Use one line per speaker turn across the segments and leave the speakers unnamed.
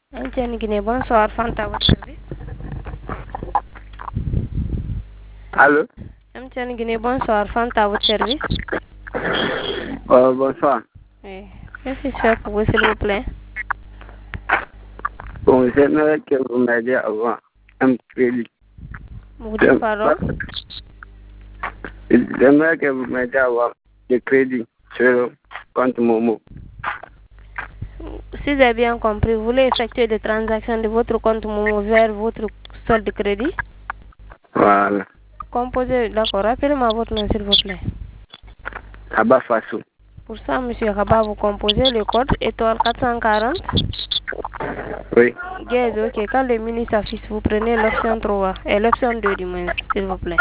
MTN Guinée, bonsoir, Fanta à votre service.
Allô?
MTN Guinée, bonsoir, Fanta à votre service.
Bonsoir.
Oui. Qu'est-ce que je fais pour vous, s'il vous plaît?
Bon, j'aimerais que vous m'aidiez à avoir un crédit.
Vous dites pardon?
J'aimerais que vous m'aidiez à avoir des crédits sur le compte Momo.
Si j'ai bien compris, vous voulez effectuer des transactions de votre compte Momo vers votre solde de crédit?
Voilà.
Composez, d'accord. Rappelez-moi votre nom, s'il vous plaît.
Abba Faso.
Pour ça, monsieur Rabat, vous composez le code étoile 440.
Oui.
Yes, ok. Quand le menu s'affiche, vous prenez l'option 3 et l'option 2 du moins, s'il vous plaît.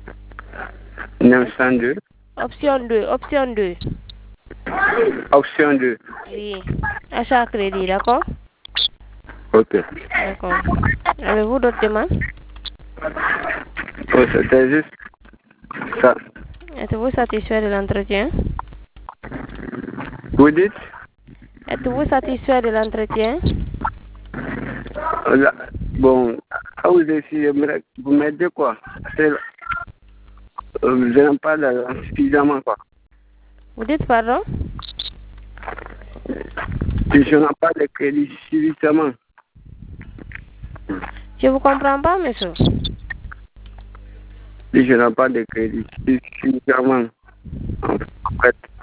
902.
Option 2, option 2.
Option 2.
Oui. Achat crédit, d'accord?
Ok.
D'accord. Avez-vous d'autres demandes?
Oh, c'était juste ça.
Êtes-vous satisfait de l'entretien?
Vous dites?
Êtes-vous satisfait de l'entretien?
Bon, quand vous essayez, vous m'aidez quoi? Je n'ai pas d'argent suffisamment quoi.
Vous dites pardon?
Je n'ai pas de crédit suffisamment.
Je vous comprends pas, monsieur.
Je n'ai pas de crédit suffisamment. En fait.